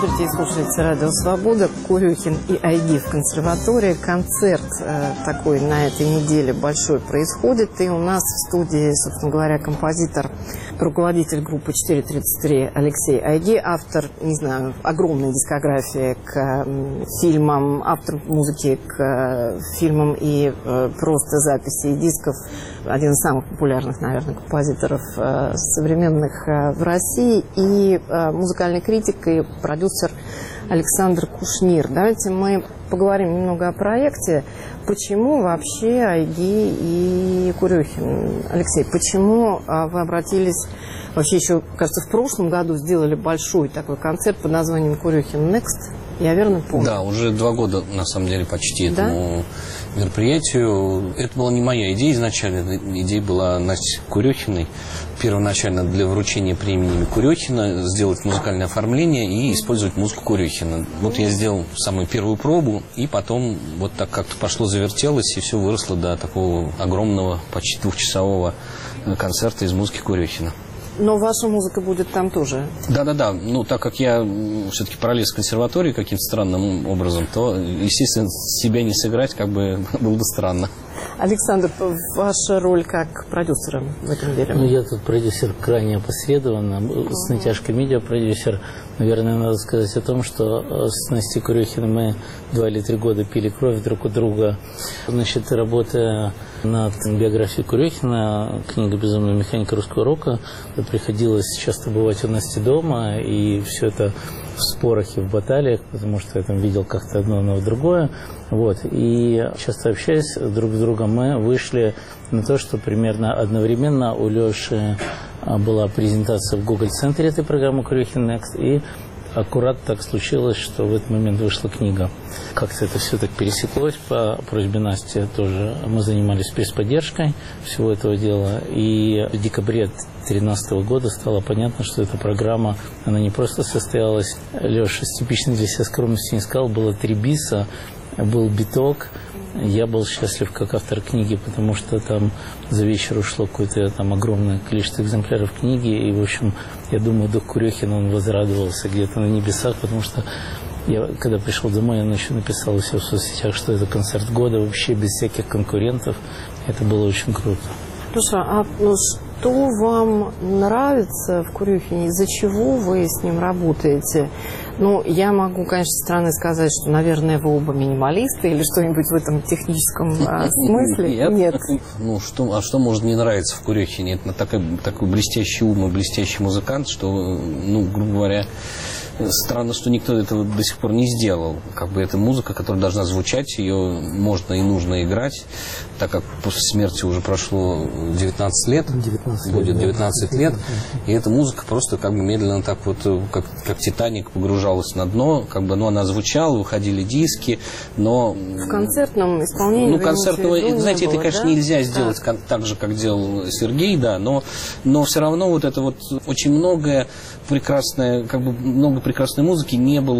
смотрите и слушаете «Радио Свобода». Курехин и Айги в консерватории. Концерт такой на этой неделе большой происходит. И у нас в студии, собственно говоря, композитор, руководитель группы 433 Алексей Айги, автор, не знаю, огромной дискографии к фильмам, автор музыки к фильмам и просто записей дисков. Один из самых популярных, наверное, композиторов современных в России. И музыкальный критик и продюсер Александр Кушнир. Давайте мы поговорим немного о проекте. Почему вообще Айги и Курехин? Алексей, почему вы обратились... Вообще еще, кажется, в прошлом году сделали большой такой концерт под названием «Курехин Next». Я верно помню? Да, уже 2 года, на самом деле, почти этому мероприятию. Это была не моя идея изначально. Идея была Насти Курехиной. Первоначально для вручения премии Курехина сделать музыкальное оформление и использовать музыку Курехина. Вот я сделал самую первую пробу, и потом вот так как-то пошло, завертелось, и все выросло до такого огромного, почти 2-часового концерта из музыки Курехина. Но ваша музыка будет там тоже? Да. Ну, так как я все-таки пролез в консерватории каким-то странным образом, то, естественно, себя не сыграть как бы было бы странно. Александр, ваша роль как продюсера в этом деле? Ну, я тут продюсер крайне опосредованно, с натяжкой медиапродюсер. Наверное, надо сказать о том, что с Настей Курехиной мы 2 или 3 года пили кровь друг у друга. Значит, работая над биографией Курехина, книга «Безумная механика русского рока», приходилось часто бывать у Насти дома, и все это в спорах и в баталиях, потому что я там видел как-то одно, но другое. Вот. И часто общаясь друг с другом, мы вышли на то, что примерно одновременно у Леши была презентация в Google-центре этой программы «Курехин Next», и аккурат так случилось, что в этот момент вышла книга. Как-то это все так пересеклось по просьбе Насти тоже. Мы занимались пресс-поддержкой всего этого дела. И в декабре 2013 года стало понятно, что эта программа, она не просто состоялась. Леша с типичной для себя скромностью не сказал, было 3 биса, был биток. Я был счастлив как автор книги, потому что там за вечер ушло какое-то там огромное количество экземпляров книги. И, в общем, я думаю, дух Курехина, он возрадовался где-то на небесах, потому что я, когда пришел домой, я ночью написал у себя в соцсетях, что это концерт года, вообще без всяких конкурентов. Это было очень круто. Слушай, а что вам нравится в Курехине? Из-за чего вы с ним работаете? Ну, я могу, конечно, со стороны сказать, что, наверное, вы оба минималисты или что-нибудь в этом техническом смысле. Нет. Ну, что может не нравиться в Курехине? Это такой блестящий ум и блестящий музыкант, что, ну, грубо говоря, странно, что никто этого до сих пор не сделал. Как бы это музыка, которая должна звучать, ее можно и нужно играть, так как после смерти уже прошло 19 лет, будет 19 лет, и эта музыка просто как бы медленно так вот, как «Титаник» погружалась на дно, как бы, ну, она звучала, выходили диски, но... В концертном исполнении... Ну, концертного, знаете, это, конечно, нельзя сделать так же, как делал Сергей, да, но все равно вот это вот очень многое прекрасное, как бы много прекрасной музыки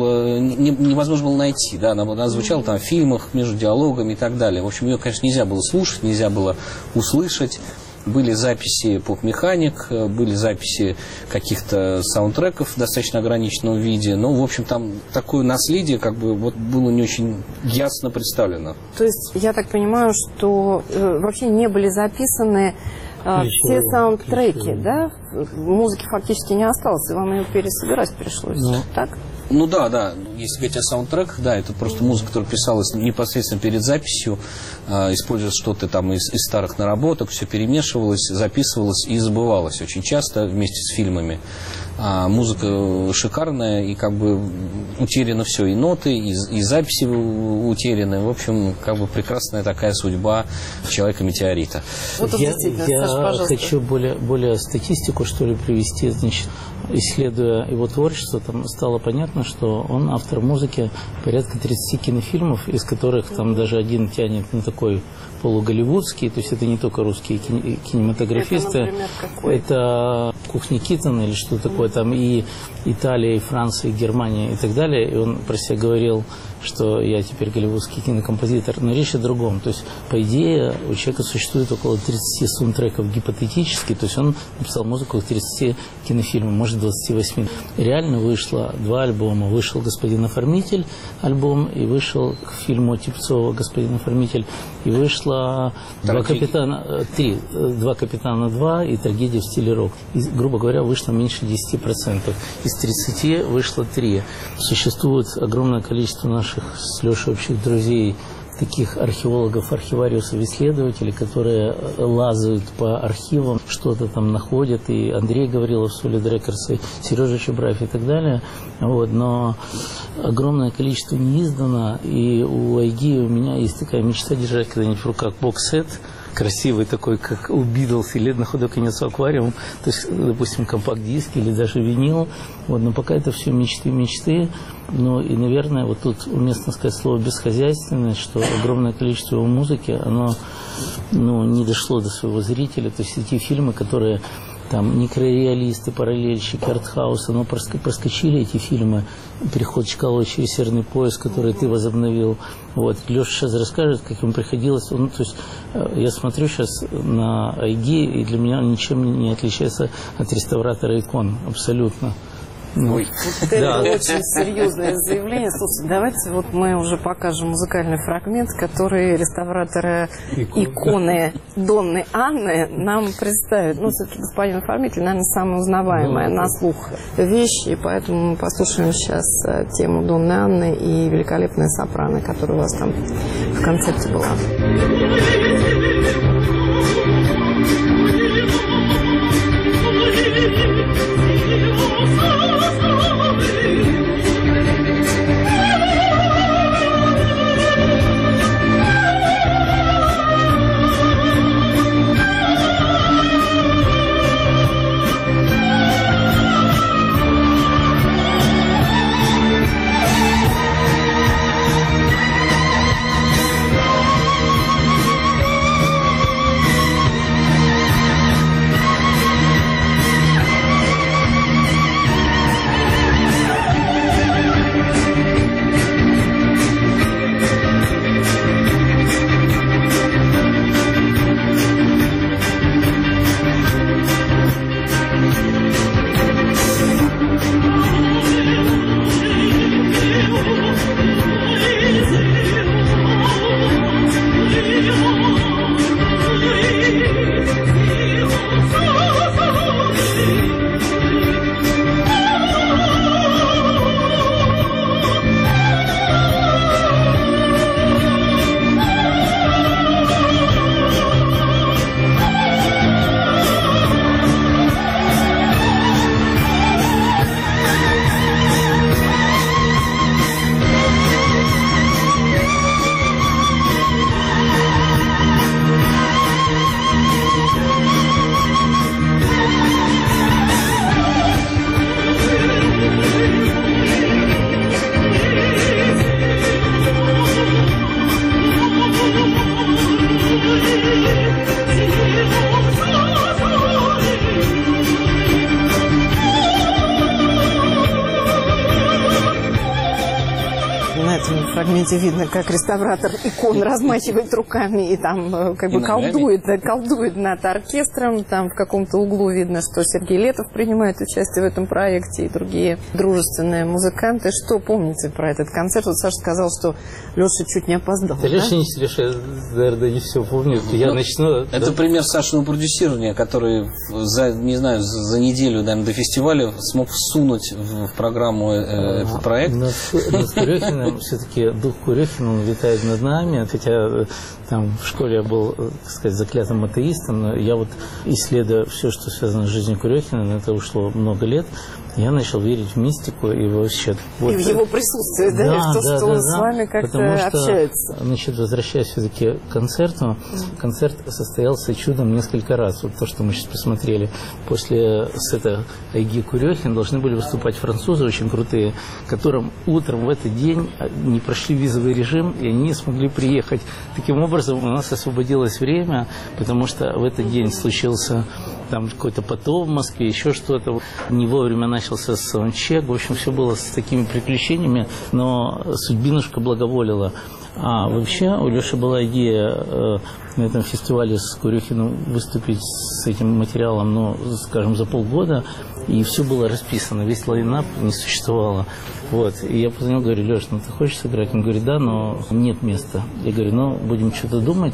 невозможно было найти, да, она звучала там в фильмах, между диалогами и так далее. В общем, ее, конечно, нельзя было слушать, нельзя было услышать. Были записи поп-механик, были записи каких-то саундтреков в достаточно ограниченном виде. Но, в общем, там такое наследие как бы вот было не очень ясно представлено. То есть, я так понимаю, что вообще не были записаны все саундтреки, да? Музыки фактически не осталось, и вам ее пересобирать пришлось, так? Ну да, если говорить о саундтреках, да, это просто музыка, которая писалась непосредственно перед записью, используя что-то там из старых наработок, все перемешивалось, записывалось и забывалось очень часто вместе с фильмами. Музыка шикарная, и как бы утеряно все, и ноты, и записи утеряны. В общем, как бы прекрасная такая судьба Человека-метеорита. Вот я Саша, хочу более статистику, что ли, привести. Значит, исследуя его творчество, там стало понятно, что он автор музыки порядка 30 кинофильмов, из которых там даже один тянет на такой полуголливудский, то есть это не только русские кинематографисты. Это, например, какой? Это кухня Киттона или что такое, там и Италия, и Франция, и Германия и так далее. И он про себя говорил, что я теперь голливудский кинокомпозитор, но речь о другом. То есть, по идее, у человека существует около 30 саундтреков гипотетически, то есть он написал музыку к 30 кинофильмам, может 28. Реально вышло 2 альбома. Вышел «Господин оформитель» альбом, и вышел к фильму Типцова «Господин оформитель», и вышло «Два капитана 2» и «Трагедия в стиле рок». И, грубо говоря, вышло меньше 10%. Из 30 вышло 3. Существует огромное количество наших с Лешей общих друзей, таких археологов, архивариусов, исследователей, которые лазают по архивам, что-то там находят, и Андрей Гаврилов, Solid Records, и Сережа Чубраев и так далее. Вот, но огромное количество не издано, и у Айги, у меня есть такая мечта держать когда-нибудь в руках бокс-сет, красивый такой, как у Битлз, или на худой конец аквариум, то есть, допустим, компакт-диск или даже винил. Вот, но пока это все мечты. Ну и, наверное, вот тут уместно сказать слово «бесхозяйственность», что огромное количество его музыки, оно не дошло до своего зрителя. То есть эти фильмы, которые там микрореалисты, параллельщики, артхаус, но проскочили эти фильмы, «Переход Чкалова через Северный пояс», который ты возобновил. Вот. Леша сейчас расскажет, как ему приходилось. То есть я смотрю сейчас на Айги, и для меня он ничем не отличается от реставратора икон. Абсолютно. Ой. Вот это очень серьезное заявление. Слушайте, давайте вот мы уже покажем музыкальный фрагмент, который реставратора иконы Донны Анны нам представит. Ну, все-таки «Господин оформитель», наверное, самая узнаваемая на слух вещь, и поэтому мы послушаем сейчас тему Донны Анны и великолепная сопрано, которая у вас там в концерте была. фрагменте видно, как реставратор икон размахивает руками и там как бы колдует над оркестром. Там в каком-то углу видно, что Сергей Летов принимает участие в этом проекте и другие дружественные музыканты. Что помните про этот концерт? Вот Саша сказал, что Леша чуть не опоздал. Леша, наверное, не все помнит. Я начну. Это пример Сашиного продюсирования, который за неделю, наверное, до фестиваля смог всунуть в программу этот проект. Над Курехиным, все-таки дух Курехина, он витает над нами. Хотя там в школе я был, так сказать, заклятым атеистом, но я вот, исследуя все, что связано с жизнью Курехина, на это ушло много лет, я начал верить в мистику и вообще... Вот, и в его присутствие, да? И в то, что он с вами как-то общается. Значит, возвращаясь все-таки к концерту, концерт состоялся чудом несколько раз. Вот то, что мы сейчас посмотрели. После сета Айги Курехин должны были выступать французы очень крутые, которым утром в этот день не прошли визовый режим, и они не смогли приехать. Таким образом, у нас освободилось время, потому что в этот день случился там какой-то потоп в Москве, еще что-то. Не вовремя начался саундчек. В общем, все было с такими приключениями, но судьбинушка благоволила. А вообще у Леши была идея на этом фестивале с Курехиным выступить с этим материалом, ну, скажем, за полгода, и все было расписано, весь лайнап не существовало. Вот. И я позвонил, говорю: Леш, ну ты хочешь сыграть? Он говорит: да, но нет места. Я говорю: ну, будем что-то думать.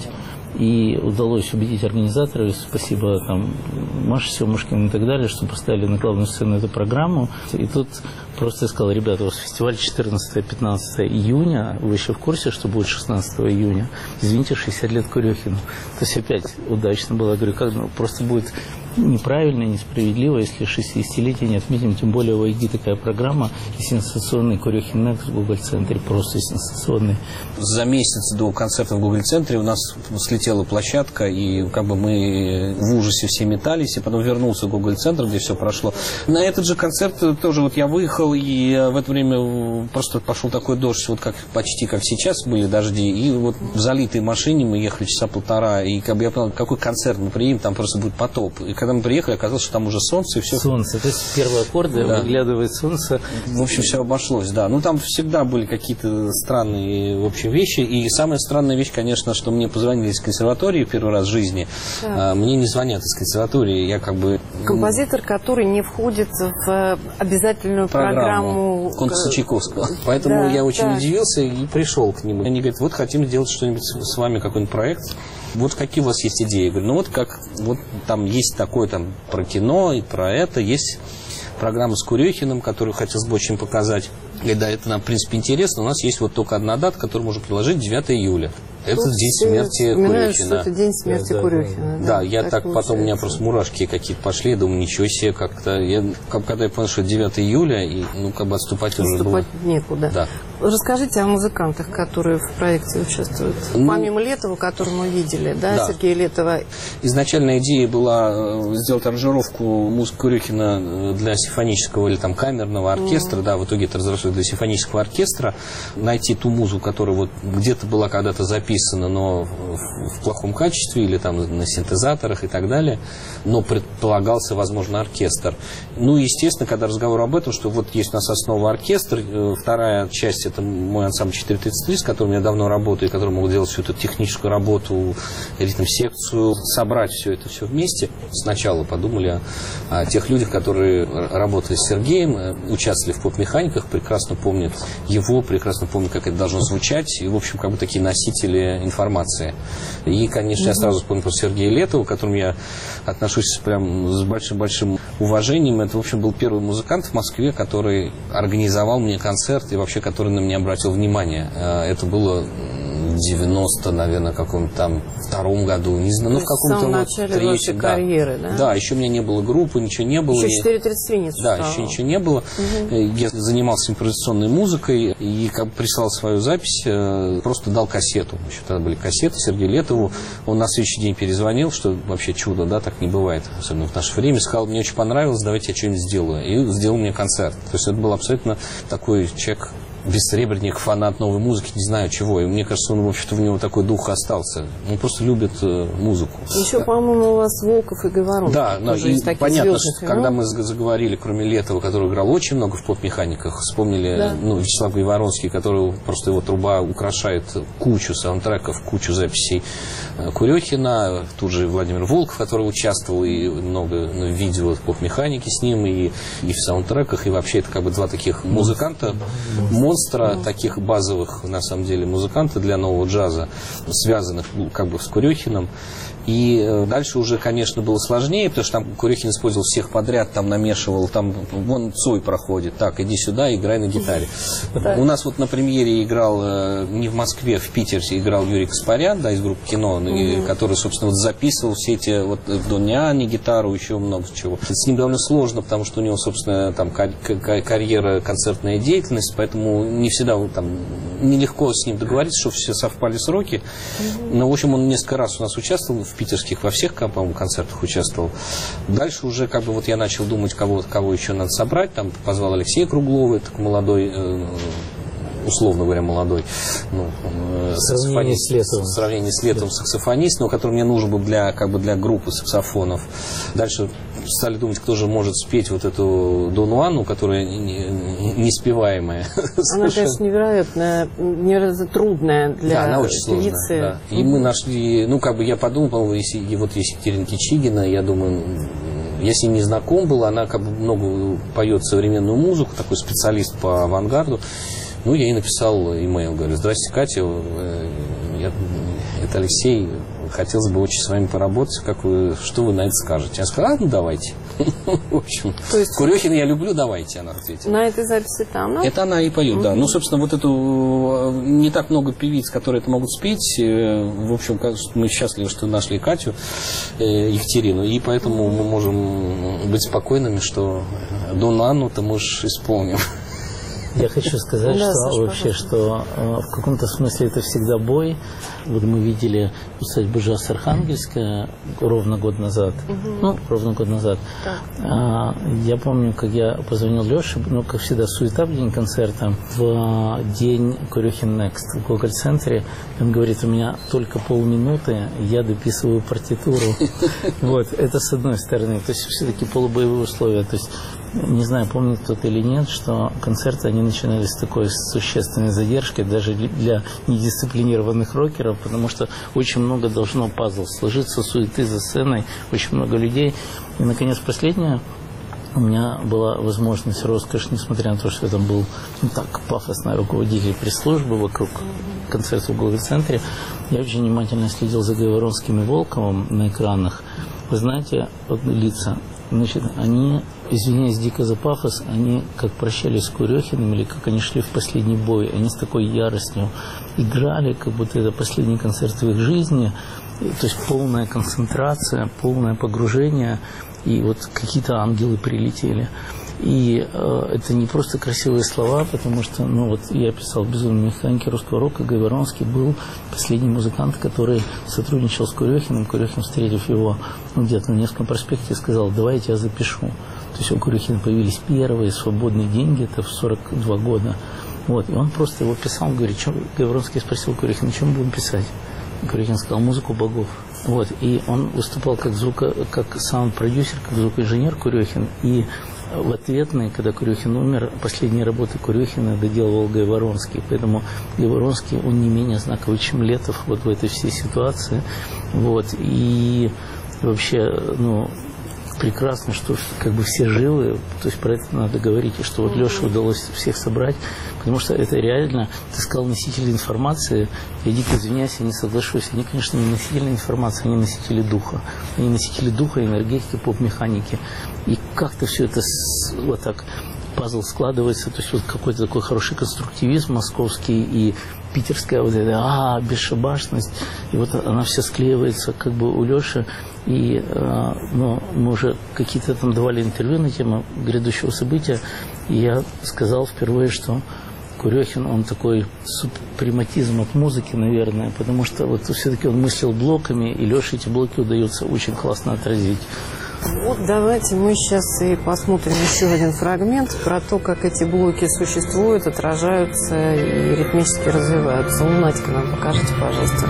И удалось убедить организаторов, спасибо там Маше Семушкину и так далее, что поставили на главную сцену эту программу. И тут просто я сказал: ребята, у вас фестиваль 14-15 июня, вы еще в курсе, что будет 16 июня? Извините, 60 лет Курехину. То есть опять удачно было. Я говорю: как, ну, просто будет неправильно, несправедливо, если 60-летие не отметим, тем более у АИГИ такая программа, и сенсационный Курехин Некс в Google-центре, просто сенсационный. За месяц до концерта в Google-центре у нас слетела площадка, и как бы мы в ужасе все метались, и потом вернулся в Google-центр, где все прошло. На этот же концерт тоже вот я выехал, и в это время просто пошел такой дождь, вот как почти как сейчас были дожди, и вот в залитой машине мы ехали часа полтора, и как бы я понял, какой концерт мы приедем, там просто будет потоп. И когда мы приехали, оказалось, что там уже солнце, и все. Солнце, то есть первые аккорды, да. Выглядывает солнце. В общем, все обошлось, да. Ну, там всегда были какие-то странные, в общем, вещи. И самая странная вещь, конечно, что мне позвонили из консерватории первый раз в жизни. Да. Мне не звонят из консерватории, я как бы... Композитор, который не входит в обязательную программу конкурса Чайковского. Поэтому я очень удивился и пришел к нему. Они говорят: вот хотим сделать что-нибудь с вами, какой-нибудь проект. Вот какие у вас есть идеи? Я говорю: ну вот как, вот там есть такое там про кино и про это, есть программа с Курехиным, которую хотелось бы очень показать. И да, это нам, в принципе, интересно. У нас есть вот только одна дата, которую можно приложить, 9 июля. Это день смерти Курехина. Это день смерти Курехина. Да, я так потом, у меня просто мурашки какие-то пошли, я думаю, ничего себе, как-то. Когда я понял, что 9 июля, и, ну, как бы отступать уже было. Некуда. Да. Расскажите о музыкантах, которые в проекте участвуют. Помимо Летова, который мы видели, да, Сергея Летова. Изначальная идея была сделать аранжировку музыки Курехина для симфонического или там камерного оркестра, да, в итоге это разрослось для симфонического оркестра, найти ту музыку, которая вот где-то была когда-то записана, но в плохом качестве, или там на синтезаторах и так далее, но предполагался, возможно, оркестр. Ну, естественно, когда разговор об этом, что вот есть у нас основа оркестр, вторая часть — это мой ансамбль 433, с которым я давно работаю, и который могу делать всю эту техническую работу, ритм-секцию, собрать все это все вместе. Сначала подумали о тех людях, которые работали с Сергеем, участвовали в поп-механиках, прекрасно помнят его, прекрасно помнят, как это должно звучать, и, в общем, как бы такие носители информации. И, конечно, я сразу вспомнил про Сергея Летова, к которому я отношусь прям с большим-большим уважением. Это, в общем, был первый музыкант в Москве, который организовал мне концерт и вообще, который на меня обратил внимание. Это было в 90, наверное, каком-то там втором году, не знаю, ну, в каком-то вот третьем. Карьеры, да? Да, еще у меня не было группы, ничего не было. Еще 433 не существовало. Да, еще ничего не было. Я занимался импровизационной музыкой и как бы прислал свою запись, просто дал кассету. Еще тогда были кассеты Сергею Летову. Он на следующий день перезвонил, что вообще чудо, да, так не бывает, особенно в наше время. Сказал: мне очень понравилось, давайте я что-нибудь сделаю. И сделал мне концерт. То есть это был абсолютно такой человек, бессребренник, фанат новой музыки, не знаю чего. И мне кажется, он, в общем-то, в него такой дух остался. Он просто любит музыку. Еще, по-моему, у вас Волков и Говорон. Да, но и понятно, что когда мы заговорили, кроме Летова, который играл очень много в поп-механиках, вспомнили, ну, Вячеслав Гайворонский, который просто его труба украшает кучу саундтреков, кучу записей Курехина, тут же Владимир Волков, который участвовал и много видео в поп-механике с ним, и в саундтреках, и вообще это как бы два таких музыканта, монстра, таких базовых, на самом деле, музыканта для нового джаза, связанных как бы с Курехиным. И дальше уже, конечно, было сложнее, потому что там Курехин использовал всех подряд, там намешивал, там вон Цой проходит, так, иди сюда, играй на гитаре. У нас вот на премьере играл, не в Москве, в Питере играл Юрий Каспарян, да, из группы «Кино», который, собственно, вот записывал все эти, вот, в Доняне гитару, еще много чего. С ним довольно сложно, потому что у него, собственно, там карьера, концертная деятельность, поэтому не всегда там нелегко с ним договориться, чтобы все совпали сроки. Но, в общем, он несколько раз у нас участвовал в питерских, во всех, по-моему, концертах участвовал. Дальше уже как бы вот я начал думать, кого еще надо собрать. Там позвал Алексея Круглова, такой молодой условно говоря, молодой, саксофонист, в сравнении с Летовым саксофонист, но который мне нужен был для группы саксофонов. Дальше стали думать, кто же может спеть вот эту Дон Уанну, которая неспеваемая. Она, конечно, невероятно трудная для она очень певицы. Сложная, да. И мы нашли, я подумал, если Екатерина Кичигина, я думаю, я с ней не знаком был, она много поет современную музыку, такой специалист по авангарду. Я ей написал имейл, говорю: здрасте, Катя, это Алексей, хотелось бы очень с вами поработать, что вы на это скажете? Она сказала: давайте. В общем, Курехина я люблю, давайте, она ответила. На этой записи это она? Это она и поет, да. Собственно, вот эту не так много певиц, которые это могут спеть. В общем, мы счастливы, что нашли Катю, Екатерину, и поэтому мы можем быть спокойными, что Дон Анну-то мы уж исполним. Я хочу сказать, что в каком-то смысле это всегда бой. Вот мы видели усадьбу Джаз Архангельская ровно год назад. Ровно год назад. Я помню, как я позвонил Леше, как всегда, суета в день концерта, в день Курехин Next в Гоголь-центре. Он говорит: у меня только полминуты, я дописываю партитуру. Вот, это с одной стороны. То есть все-таки полубоевые условия. То есть не знаю, помнит кто-то или нет, что концерты, они начинались с такой существенной задержкой, даже для недисциплинированных рокеров, потому что очень много должно пазл сложиться, суеты за сценой, очень много людей. И, наконец, последнее. У меня была возможность, роскошь, несмотря на то, что я там был так пафосный руководитель пресс-службы вокруг концерта в Гоголь-центре, я очень внимательно следил за Гайворонским и Волковым на экранах. Вы знаете, лица, они, извиняюсь дико за пафос, они как прощались с Курехиным или как они шли в последний бой, они с такой яростью играли, как будто это последний концерт в их жизни, то есть полная концентрация, полное погружение, и вот какие-то ангелы прилетели. И это не просто красивые слова, потому что, я писал в «Безумной механике русского рока», Гайворонский был последний музыкант, который сотрудничал с Курехиным. Курехин, встретив его где-то на Невском проспекте, сказал: давай я тебя запишу. То есть у Курехина появились первые свободные деньги, это в 42 года. Вот, и он просто его писал, говорит: Гайворонский спросил Курехина: чем будем писать? Курехин сказал: музыку богов. Вот, и он выступал как саунд-продюсер, как звукоинженер Курехин, и в ответные, когда Курехин умер, последние работы Курехина доделывал Гайворонский. Поэтому Гайворонский, он не менее знаковый, чем Летов вот в этой всей ситуации. Вот. И вообще, прекрасно, что все живы, то есть про это надо говорить, и что вот Леше удалось всех собрать, потому что это реально, ты сказал, носители информации, я дико извиняюсь, я не соглашусь, они, конечно, не носители информации, они носители духа, энергетики, поп-механики, и как-то все это вот так пазл складывается, то есть вот какой-то такой хороший конструктивизм московский и питерская вот эта бесшабашность, и вот она вся склеивается у Леши. И мы уже какие-то там давали интервью на тему грядущего события, и я сказал впервые, что Курехин, он такой супрематизм от музыки, наверное, потому что вот все-таки он мыслил блоками, и Леше эти блоки удается очень классно отразить. Вот давайте мы сейчас и посмотрим еще один фрагмент про то, как эти блоки существуют, отражаются и ритмически развиваются. Надька, нам покажите, пожалуйста.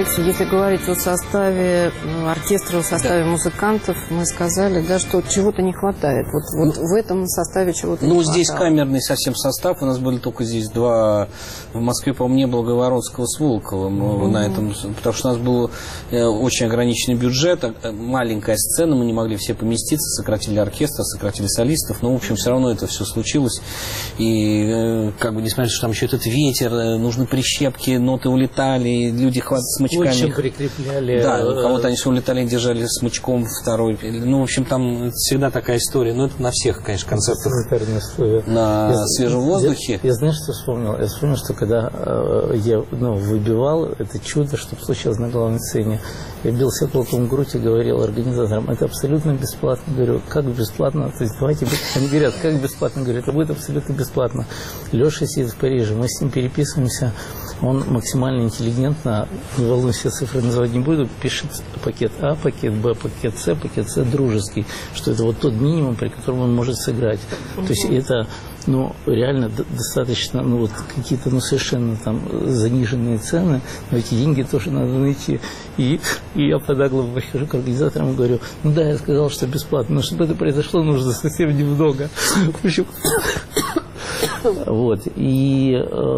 Алексей, если говорить о составе оркестра, о составе музыкантов, мы сказали, да, что чего-то не хватает. Вот в этом составе чего-то не хватает. Ну, здесь камерный совсем состав. У нас были только здесь два. В Москве, по-моему, не было Говоронского с Волковым на этом. Потому что у нас был очень ограниченный бюджет, маленькая сцена, мы не могли все поместиться, сократили оркестр, сократили солистов. Но, в общем, все равно это все случилось. И, как бы, несмотря на то, что там еще этот ветер, нужны прищепки, ноты улетали, люди хватали смычками. Скотчем прикрепляли. Да, у кого-то они все улетали, держали смычком второй. Ну, в общем, там всегда такая история. Ну, это на всех, конечно, концертах. На свежем воздухе. Я знаешь, что вспомнил? Я вспомнил, что когда я выбивал это чудо, что случилось на главной сцене, я бился кулаком в грудь и говорил организаторам, это абсолютно бесплатно. Говорю, как бесплатно? То есть давайте... Они говорят, как бесплатно? Говорю, это будет абсолютно бесплатно. Леша сидит в Париже, мы с ним переписываемся. Он максимально интеллигентно, не волнуйся, цифры называть не буду, пишет пакет А, пакет Б, пакет С дружеский, что это вот тот минимум, при котором он может сыграть. То есть это, реально достаточно, вот какие-то, совершенно там заниженные цены, но эти деньги тоже надо найти. И я подогло прихожу к организаторам и говорю, да, я сказал, что бесплатно, но чтобы это произошло, нужно совсем немного. В общем... Вот. И,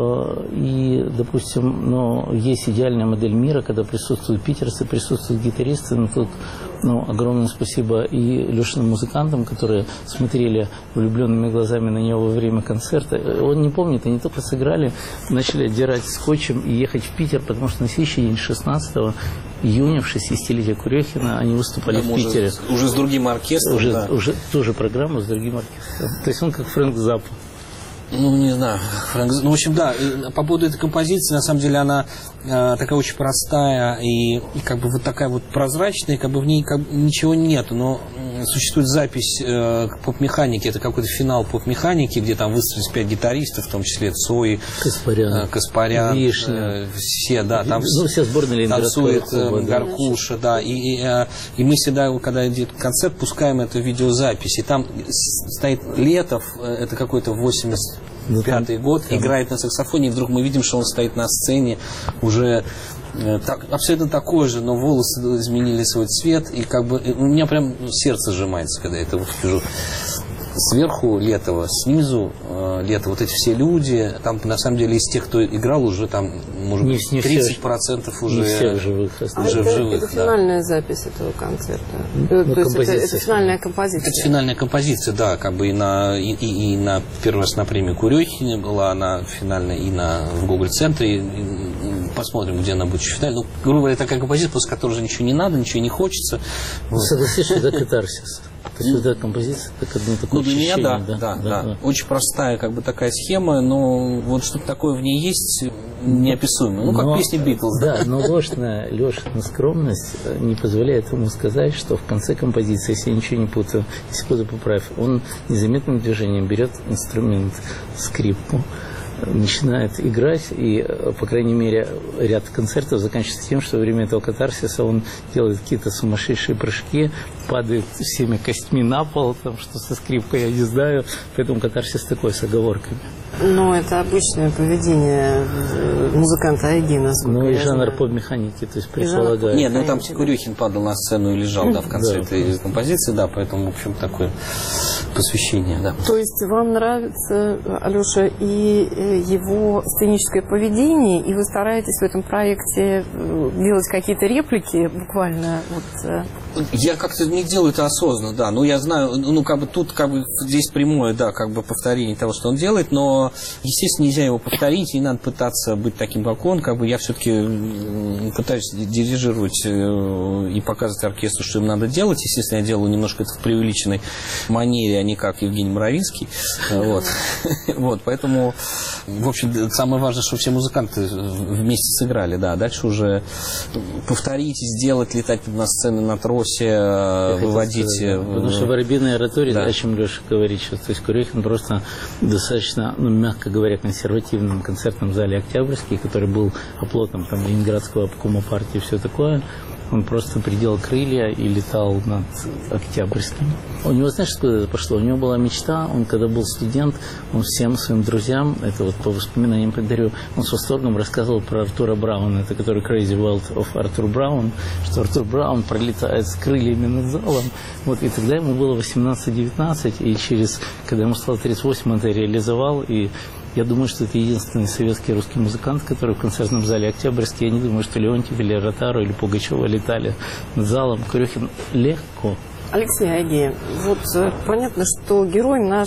допустим, есть идеальная модель мира, когда присутствуют питерцы, присутствуют гитаристы. Но тут огромное спасибо и Лешиным музыкантам, которые смотрели влюбленными глазами на него во время концерта. Он не помнит, они только сыграли, начали отдирать скотчем и ехать в Питер, потому что на следующий день, 16 июня, в 60-летие Курехина, они выступали в Питере. Уже с другим оркестром. Уже тоже программа с другим оркестром. То есть он как Фрэнк Заппа. Ну, не знаю. Ну, в общем, да, по поводу этой композиции, на самом деле, она такая очень простая и как бы вот такая вот прозрачная, как бы в ней ничего нет, но существует запись поп-механики, это какой-то финал поп-механики, где там выстроились 5 гитаристов, в том числе Цой, Каспарян, Вишня, все, да, там вся сборная Ленинградского танцует Гаркуша, да, и мы всегда, когда идет концерт, пускаем эту видеозапись, и там стоит Летов, это какой-то 85-й год, играет на саксофоне, и вдруг мы видим, что он стоит на сцене уже абсолютно такой же, но волосы изменили свой цвет, и как бы у меня прям сердце сжимается, когда я это вот вижу. Сверху Летова, снизу Лето, вот эти все люди, там на самом деле из тех, кто играл, уже там, может быть, 30% уже не всех живых. Это финальная запись этого концерта. То есть это финальная композиция. Это финальная композиция, да, как бы и на первый раз на премии Курехине была она финальная, и в Гоголь-центре. Посмотрим, где она будет еще финальная. Ну, грубо говоря, такая композиция, после которой уже ничего не надо, ничего не хочется. Согласись, что это катарсис. То есть вот эта композиция, так одно такое ощущение. Для меня, да. Очень простая, как бы такая схема, но вот что-то такое в ней есть неописуемое. Как песни Битлз. Да, но Лешина скромность не позволяет ему сказать, что в конце композиции, если я ничего не путаю, секунду поправь, он незаметным движением берет инструмент, скрипку, начинает играть, и, по крайней мере, ряд концертов заканчивается тем, что во время этого катарсиса он делает какие-то сумасшедшие прыжки, падает всеми костьми на пол, там, что со скрипкой, я не знаю, поэтому катарсис такой, с оговорками. Но это обычное поведение музыканта Айги, насколько и жанр поп-механики, то есть предполагаю. Нет, там Курехин падал на сцену и лежал, в конце этой композиции, поэтому, в общем, такое посвящение, То есть вам нравится, Алеша, и его сценическое поведение, и вы стараетесь в этом проекте делать какие-то реплики буквально? Я как-то не делаю это осознанно, да. Я знаю, тут здесь прямое, повторение того, что он делает, но, естественно, нельзя его повторить, не надо пытаться быть таким, как он. Я все-таки пытаюсь дирижировать и показывать оркестру, что им надо делать. Естественно, я делаю немножко это в преувеличенной манере, а не как Евгений Моровинский. Поэтому, в общем, самое важное, что все музыканты вместе сыграли, Дальше уже повторить, сделать, летать на сцене на тросе, выводить. Потому что воробьиная оратория, о чем Леша говорит сейчас. То есть Курехин просто достаточно, мягко говоря, консервативном концертном зале «Октябрьский», который был оплотом Ленинградского обкома партии и все такое. Он просто приделал крылья и летал над Октябрьским. У него, знаешь, откуда это пошло? У него была мечта, он когда был студент, он всем своим друзьям, это вот по воспоминаниям подарю, он с восторгом рассказывал про Артура Брауна, это который Crazy World of Arthur Brown, что Артур Браун пролетает с крыльями над залом. Вот, и тогда ему было 18-19, и когда ему стало 38, он это реализовал, и я думаю, что это единственный советский русский музыкант, который в концертном зале Октябрьский. Я не думаю, что Леонтьев или Ротару или Пугачева летали над залом. Курехин легко. Алексей Агеев, вот понятно, что герой наш,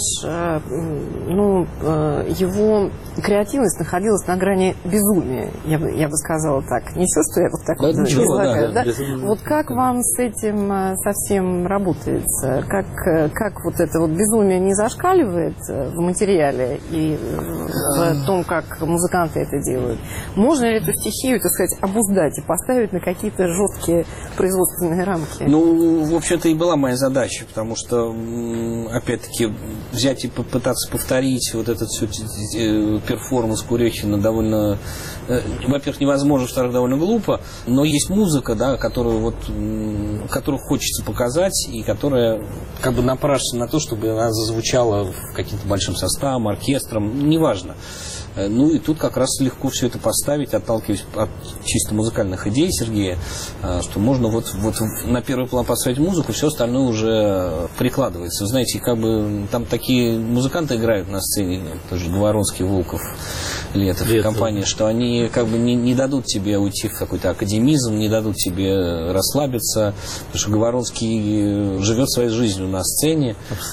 его креативность находилась на грани безумия, я бы сказала так. Не все, что я вот так излагаю, да? Вот как вам с этим совсем работается? Как вот это вот безумие не зашкаливает в материале и в том, как музыканты это делают? Можно ли эту стихию, так сказать, обуздать и поставить на какие-то жесткие производственные рамки? Ну, в общем-то, и была моя задача, потому что, опять-таки, взять и попытаться повторить вот этот всю перформанс Курехина довольно, во-первых, невозможно, во-вторых, довольно глупо, но есть музыка, да, которую хочется показать и которая как бы напрашивается на то, чтобы она зазвучала каким-то большим составом, оркестром, неважно. Ну и тут как раз легко все это поставить, отталкиваясь от чисто музыкальных идей Сергея, что можно вот на первый план поставить музыку, все остальное уже прикладывается. Вы знаете, как бы там такие музыканты играют на сцене, тоже Говоронский, Волков, Летов и компания, что они как бы не дадут тебе уйти в какой-то академизм, не дадут тебе расслабиться, потому что Говоронский живет своей жизнью на сцене.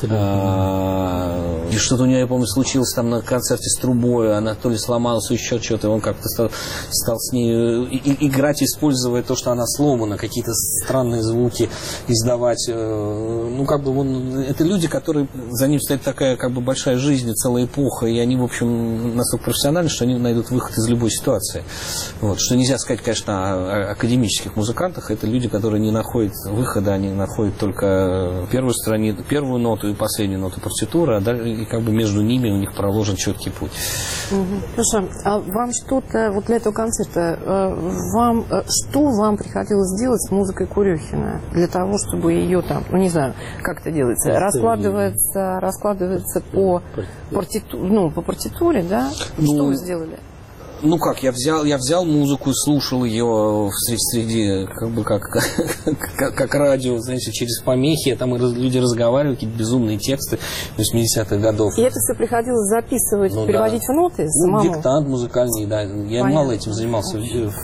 И что-то у него, я помню, случилось там на концерте с трубой, она то ли сломалась, еще что-то, и он как-то стал с ней играть, используя то, что она сломана, какие-то странные звуки издавать. Ну, как бы это люди, которые, за ним стоит такая как бы большая жизнь, целая эпоха, и они, в общем, настолько профессиональны, что они найдут выход из любой ситуации. Вот. Что нельзя сказать, конечно, о академических музыкантах. Это люди, которые не находят выхода, они находят только первую ноту и последнюю ноту партитуры, и как бы между ними у них проложен четкий путь. Слушай, а вам что-то, вот для этого концерта, что вам приходилось делать с музыкой Курехина для того, чтобы ее там, ну не знаю, как это делается, раскладывается по партитуре, да? Что вы сделали? Ну как, я взял музыку и слушал ее среди как радио, знаете, через помехи, там люди разговаривали, какие-то безумные тексты 80-х годов. И это все приходилось записывать, переводить в ноты самому? Диктант музыкальный, да. Я мало этим занимался,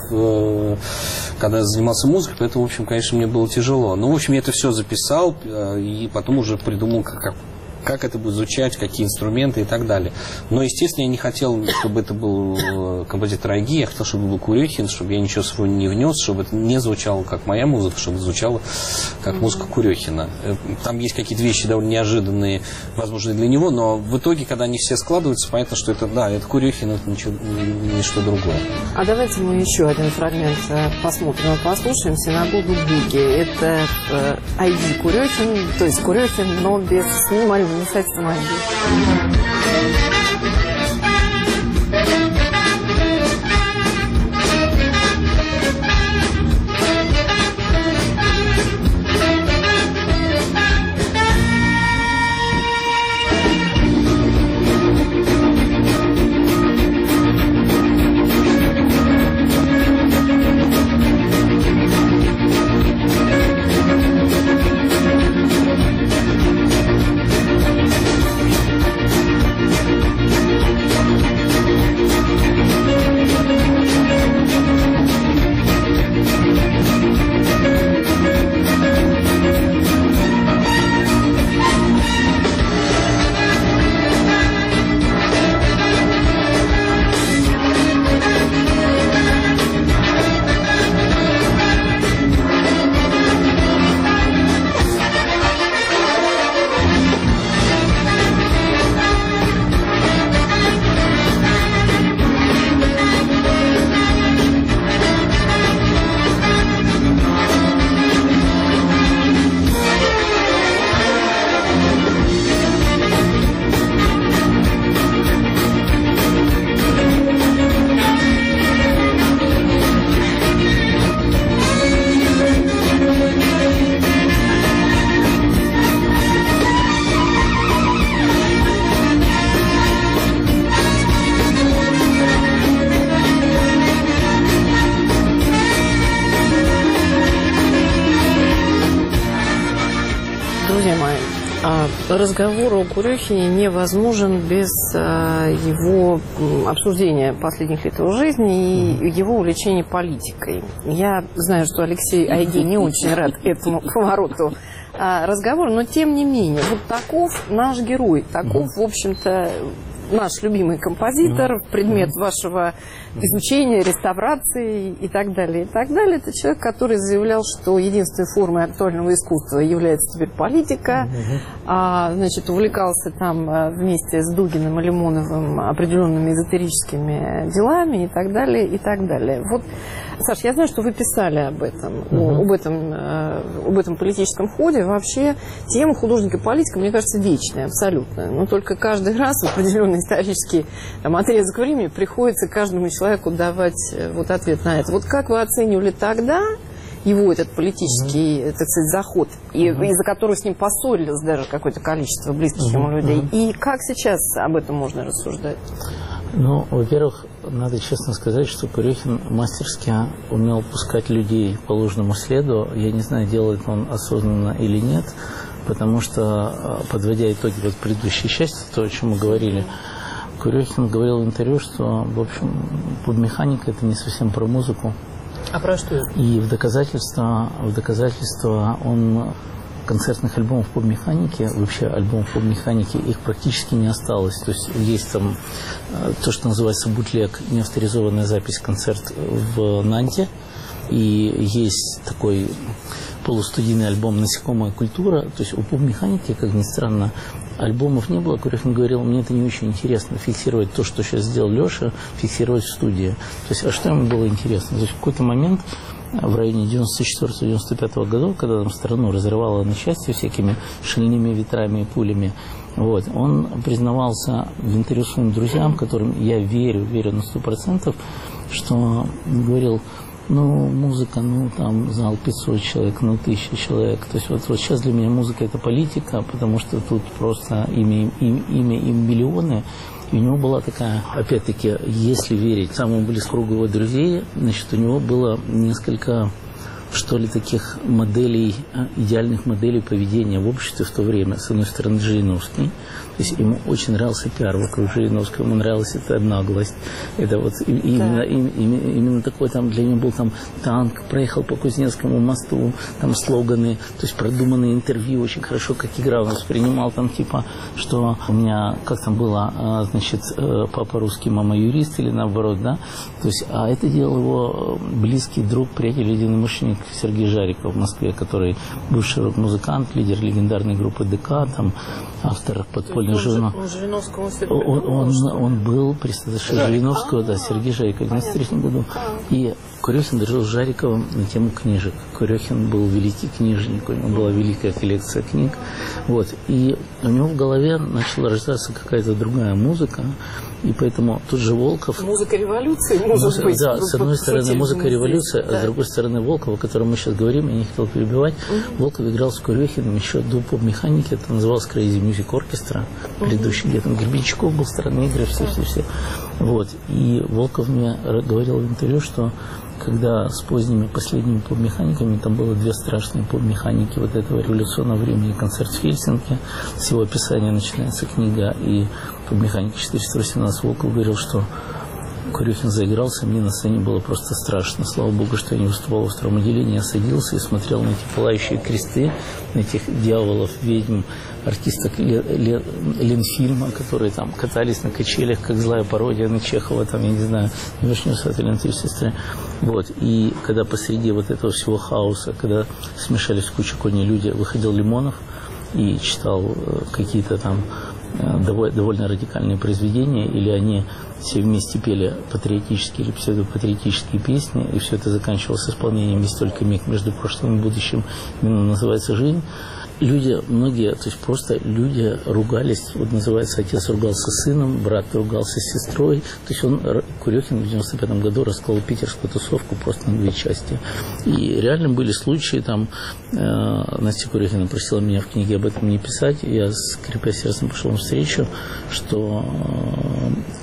когда занимался музыкой, поэтому, в общем, конечно, мне было тяжело. Ну, в общем, я это все записал, и потом уже придумал, как это будет звучать, какие инструменты и так далее. Но, естественно, я не хотел, чтобы это был композитор Айги, я хотел, чтобы был Курехин, чтобы я ничего своего не внес, чтобы это не звучало как моя музыка, чтобы звучало как музыка Курехина. Там есть какие-то вещи довольно неожиданные, возможно, для него, но в итоге, когда они все складываются, понятно, что это Курехин, это ничто другое. А давайте мы еще один фрагмент посмотрим, послушаем «Синагогу Буги». Это Айги Курехин, то есть Курехин, но без снимания. Вмешательство магии. Разговор о Курехине невозможен без его обсуждения последних лет его жизни и его увлечения политикой. Я знаю, что Алексей Айги не очень рад этому повороту разговора, но тем не менее, вот таков наш герой, таков, в общем-то, наш любимый композитор, предмет вашего изучения, реставрации и так далее, и так далее. Это человек, который заявлял, что единственной формой актуального искусства является теперь политика. Значит, увлекался там вместе с Дугиным и Лимоновым определенными эзотерическими делами и так далее, и так далее. Вот, Саш, я знаю, что вы писали об этом, об этом политическом ходе. Вообще, тема художника и политика, мне кажется, вечная абсолютно. Но только каждый раз в определенный исторический отрезок времени приходится каждому человеку давать вот ответ на это. Вот как вы оценивали тогда его этот политический, так сказать, заход, из-за которого с ним поссорилось даже какое-то количество близких ему людей, и как сейчас об этом можно рассуждать? Ну, во-первых, надо честно сказать, что Курехин мастерски умел пускать людей по ложному следу. Я не знаю, делает он осознанно или нет, потому что, подводя итоги вот предыдущей части, то, о чем мы говорили, Курехин говорил в интервью, что, в общем, поп-механика – это не совсем про музыку. А про что это? И в доказательство он концертных альбомов поп-механики, вообще альбомов поп-механики, их практически не осталось. То есть есть там то, что называется бутлег, неавторизованная запись концерт в Нанте, и есть такой полустудийный альбом «Насекомая культура». То есть у поп-механики, как ни странно, альбомов не было. Курехин говорил, мне это не очень интересно, фиксировать то, что сейчас сделал Леша, фиксировать в студии. То есть, а что ему было интересно? То есть в какой-то момент в районе 94-95 годов, когда там страну разрывало на части всякими шальными ветрами и пулями, вот, он признавался в интервью своим друзьям, которым я верю на 100%, что говорил, ну, музыка, ну, там зал 500 человек, ну, 1000 человек. То есть вот сейчас для меня музыка – это политика, потому что тут просто имя им миллионы. И у него была такая, опять-таки, если верить самому близкому кругу его друзей, значит, у него было несколько, что ли, таких моделей, идеальных моделей поведения в обществе в то время. С одной стороны, Жириновский. То есть ему очень нравился пиар вокруг Жириновского, ему нравилась эта наглость. Это вот именно такой, там для него был там танк, проехал по Кузнецкому мосту, там слоганы, то есть продуманные интервью, очень хорошо как игра он воспринимал, там типа, что у меня, как там было, значит, папа русский, мама юрист или наоборот, да, то есть, а это делал его близкий друг, приятель, единомышленник Сергей Жариков в Москве, который бывший рок-музыкант, лидер легендарной группы ДК, там, автор подпольной журнала. Он был представитель Жириновского, да, Сергей Жариков в 1993 году. И Курехин дружил с Жариковым на тему книжек. Курехин был великий книжник, у него была великая коллекция книг. Вот. И у него в голове начала рождаться какая-то другая музыка. И поэтому тут же Волков... Музыка революции, может быть. Да, с одной стороны музыка революции, а с другой стороны Волков, о котором мы сейчас говорим, я не хотел перебивать. Волков играл с Курехиным еще до поп-механики, это называлось Crazy Music Orchestra, предыдущий, где там Гребенщиков был, странные игры, все. Вот. И Волков мне говорил в интервью, что когда с поздними последними поп-механиками, там было две страшные поп-механики вот этого революционного времени, концерт в Хельсинки, с его описания начинается книга, и поп-механика 418. Волков говорил, что Курехин заигрался, мне на сцене было просто страшно. Слава Богу, что я не выступал во втором отделении. Я садился и смотрел на эти пылающие кресты, на этих дьяволов, ведьм, артисток Ленфильма, которые там катались на качелях, как злая пародия на Чехова, там, я не знаю, «Вишню с этой лентой сестры». Вот. И когда посреди вот этого всего хаоса, когда смешались в кучу коней люди, выходил Лимонов и читал какие-то там довольно радикальные произведения, или они все вместе пели патриотические или псевдопатриотические песни, и все это заканчивалось исполнением «Есть только миг между прошлым и будущим», именно называется «Жизнь». Люди, многие, то есть просто люди ругались, вот называется, отец ругался с сыном, брат ругался с сестрой. То есть Курехин в 95 году расколол питерскую тусовку просто на две части. И реально были случаи, там, Настя Курехина просила меня в книге об этом не писать, я, скрипя сердцем, пошел навстречу, что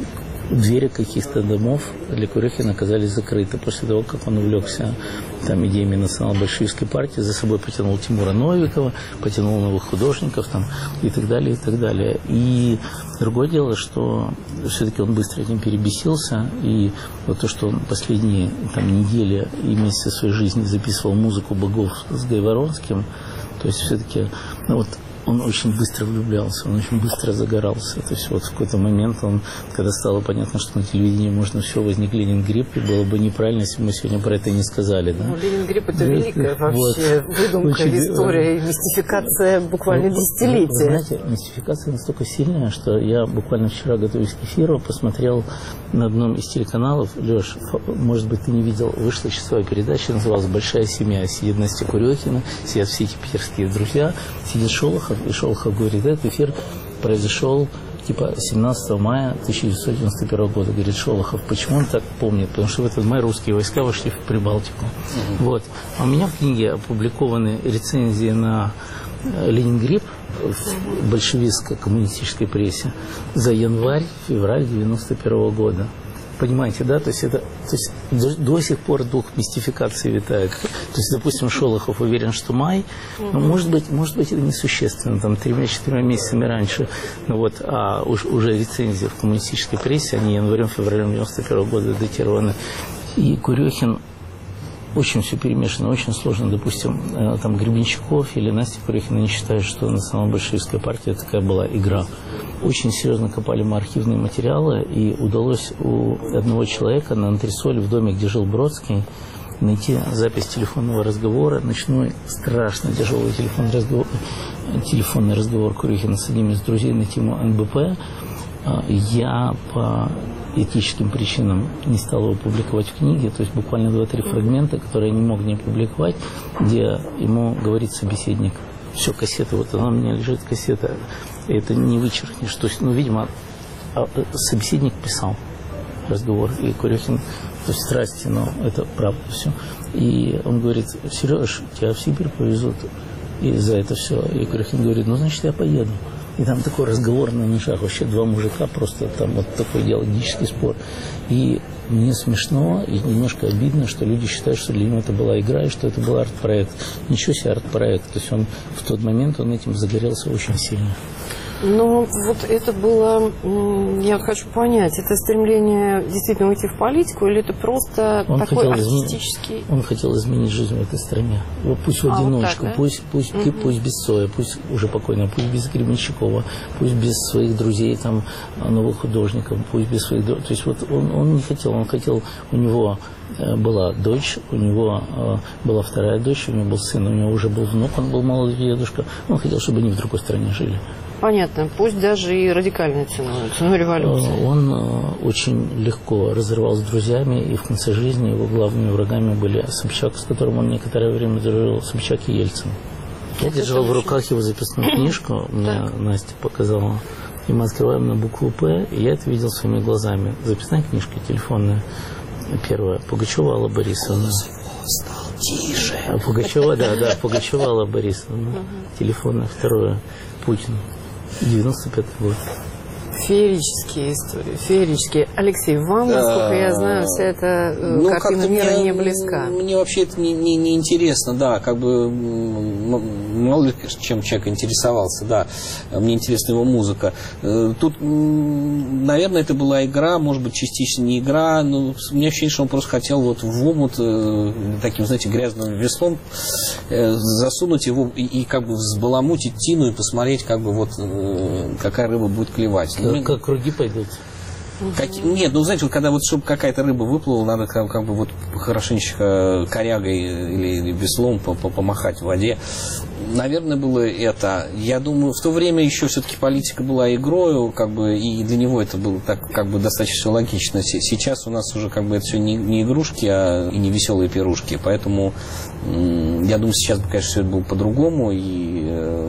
двери каких-то домов для Курехина оказались закрыты. После того, как он увлекся там идеями национал-большевистской партии, за собой потянул Тимура Новикова, потянул новых художников там, и так далее, и так далее. И другое дело, что все-таки он быстро этим перебесился, и вот то, что он последние там, недели и месяцы своей жизни записывал музыку богов с Гайворонским, то есть все-таки, ну вот, он очень быстро влюблялся, он очень быстро загорался. То есть вот в какой-то момент он, когда стало понятно, что на телевидении можно все, возник Ленингрипп, и было бы неправильно, если бы мы сегодня про это не сказали. Да? Ну, Ленингрипп — это великая вообще выдумка в истории, мистификация буквально десятилетия. Вы знаете, мистификация настолько сильная, что я буквально вчера, готовясь к эфиру, посмотрел на одном из телеканалов, Леш, может быть, ты не видел, вышла часовая передача, называлась «Большая семья». Сидит Настя Курехина, сидят все эти питерские друзья, сидит Шолохов, и Шолохов говорит, этот эфир произошел типа 17 мая 1991 года. Говорит Шолохов, почему он так помнит? Потому что в этот май русские войска вошли в Прибалтику. Вот. А у меня в книге опубликованы рецензии на Ленингрипп в большевистско-коммунистической прессе за январь-февраль 1991 года. Понимаете, да? То есть это, до сих пор дух мистификации витает. То есть, допустим, Шолохов уверен, что май, ну, может быть, это несущественно, там, 3-4 месяцами раньше. Ну, вот, а уже рецензии в коммунистической прессе, они январем-февралем 1991 года датированы. И Курехин очень все перемешано, очень сложно. Допустим, там Гребенщиков или Настя Курехина не считают, что национал-большевистская партия такая была игра. Очень серьезно копали мы архивные материалы, и удалось у одного человека на антресоле в доме, где жил Бродский, найти запись телефонного разговора, ночной, страшно тяжелый телефонный разговор Курехина с одним из друзей на тему НБП. Я по этическим причинам не стал его публиковать в книге, то есть буквально 2-3 фрагмента, которые я не мог не публиковать, где ему говорит собеседник. Все, кассета, вот она у меня лежит, кассета, это не вычеркнешь. То есть, ну, видимо, собеседник писал разговор, и Курехин, то есть страсти, но это правда все. И он говорит, Сереж, тебя в Сибирь повезут, и за это все. И Курехин говорит, ну, значит, я поеду. И там такой разговор на ножах, вообще два мужика, просто там вот такой идеологический спор. И мне смешно и немножко обидно, что люди считают, что для него это была игра и что это был арт-проект. Ничего себе арт-проект. То есть он в тот момент он этим загорелся очень сильно. Ну, вот это было, я хочу понять, это стремление действительно уйти в политику, или это просто он такой артистический... Он хотел изменить жизнь в этой стране. Вот пусть в одиночку, вот так, да? пусть без Цоя, пусть уже покойно, пусть без Гребенщикова, пусть без своих друзей, там, новых художников, пусть без своих... То есть вот он не хотел, он хотел, у него была дочь, у него была вторая дочь, у него был сын, у него уже был внук, он был молодой дедушка, он хотел, чтобы они в другой стране жили. Понятно, пусть даже и радикальной ценой революции. Он очень легко разрывал с друзьями, и в конце жизни его главными врагами были Собчак, с которым он некоторое время дружил, Собчак и Ельцин. Я держал в руках его записную книжку, мне Настя показала, и мы открываем на букву «П», и я это видел своими глазами. Записная книжка телефонная, первая, Пугачева Алла Борисовна. Тише. Пугачева, Пугачева Алла Борисовна. Телефонная, второе, Путин. 95-й год. Феерические истории, феерические. Алексей, вам, насколько я знаю, вся эта картина мира не близка. Мне вообще это не интересно, да, как бы мало ли чем человек интересовался, да, мне интересна его музыка. Тут, наверное, это была игра, может быть, частично не игра, но у меня ощущение, что он просто хотел вот в омут таким, знаете, грязным веслом засунуть его и как бы взбаламутить тину и посмотреть, как бы вот какая рыба будет клевать. Как круги пойдут. Нет, ну знаете, вот когда вот чтобы какая-то рыба выплыла, надо как бы вот хорошенечко корягой или веслом помахать в воде. Наверное, было это. Я думаю, в то время еще все-таки политика была игрою, как бы, и для него это было так, как бы, достаточно логично. Сейчас у нас уже как бы это все не игрушки, и не веселые пирушки. Поэтому я думаю, сейчас, конечно, все это было по-другому, и